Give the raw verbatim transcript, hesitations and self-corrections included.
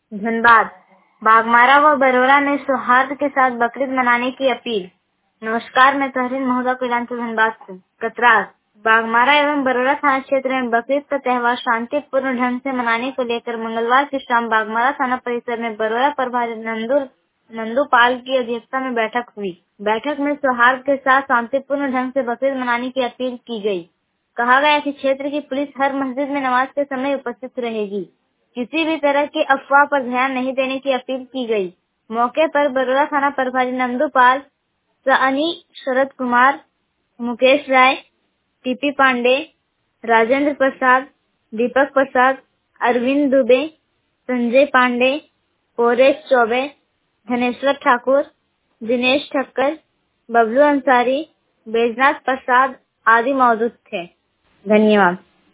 धनबाद। बाघमारा व बरोरा में सौहार्द के साथ बकरीद मनाने की अपील। नमस्कार, मैं तहरीन महोदा कुलान धनबाद से। कतरास। बाघमारा एवं बरोरा थाना क्षेत्र में बकरीद का त्यौहार शांतिपूर्ण ढंग से मनाने को लेकर मंगलवार की शाम बाघमारा थाना परिसर में बरोरा प्रभारी नंदू नंदूपाल की अध्यक्षता में बैठक हुई। बैठक में सौहार्द के साथ शांतिपूर्ण ढंग से बकरीद मनाने की अपील की गई। कहा गया कि क्षेत्र की पुलिस हर मस्जिद में नमाज के समय उपस्थित रहेगी। किसी भी तरह की अफवाह पर ध्यान नहीं देने की अपील की गई। मौके पर बरोरा थाना प्रभारी नंदूपाल, सअनी शरद कुमार, मुकेश राय, टीपी पांडे, राजेंद्र प्रसाद, दीपक प्रसाद, अरविंद दुबे, संजय पांडे, पौरेश चौबे, धनेश्वर ठाकुर, दिनेश ठक्कर, बबलू अंसारी, बैजनाथ प्रसाद आदि मौजूद थे। धन्यवाद।